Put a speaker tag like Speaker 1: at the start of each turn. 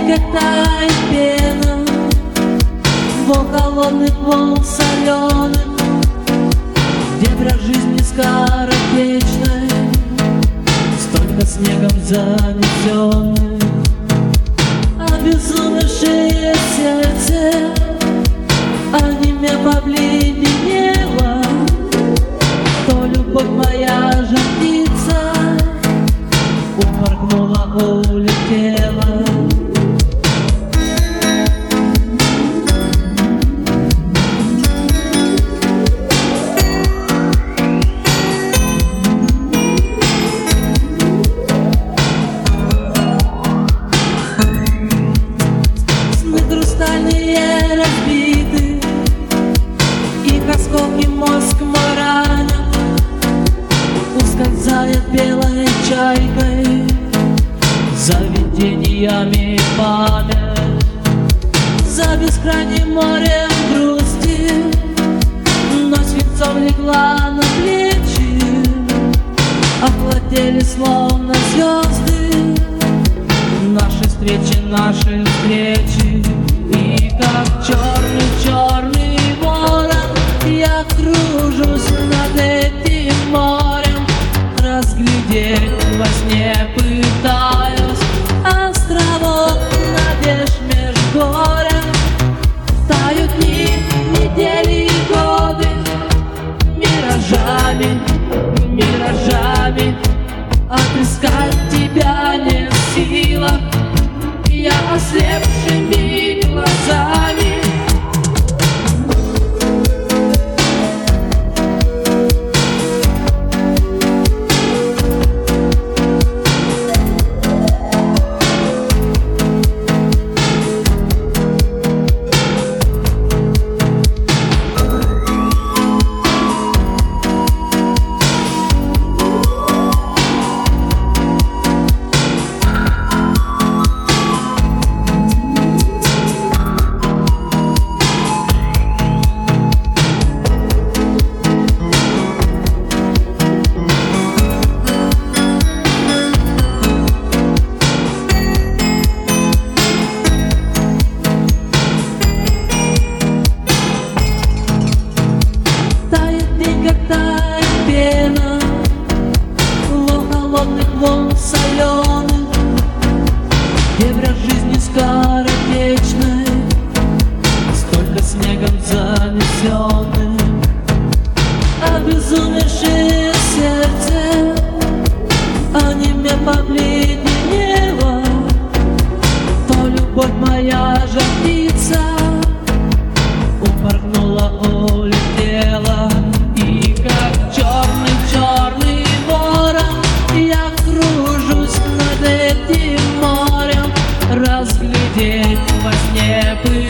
Speaker 1: как тает пена в холодных волн соленых, где брак жизни скоротечной, столько снегом занесенных. Обезумевшее сердце онемя побледнело, то любовь моя жар-птица упорхнула, улетела. Разбиты, их осколки мозг мой ранят, ускользает белой чайкой за видениями память, за бескрайним морем грусти, но свинцом легла на плечи, охладели словно звезды наши встречи. И как черный ворон я кружусь над этим морем, разглядеть во сне пытаюсь островок надежд меж горем. Тают дни, недели и годы миражами, отыскать тебя не в силах, я ослепшими глазами. Волн соленых, где брак жизни скоротечной, столько снегом занесенных. Обезумевшее сердце онемя побледнело, то любовь моя жар-птица упорхнула, улетела. И как черный ворон я кружусь над этим морем, разглядеть во сне пыль.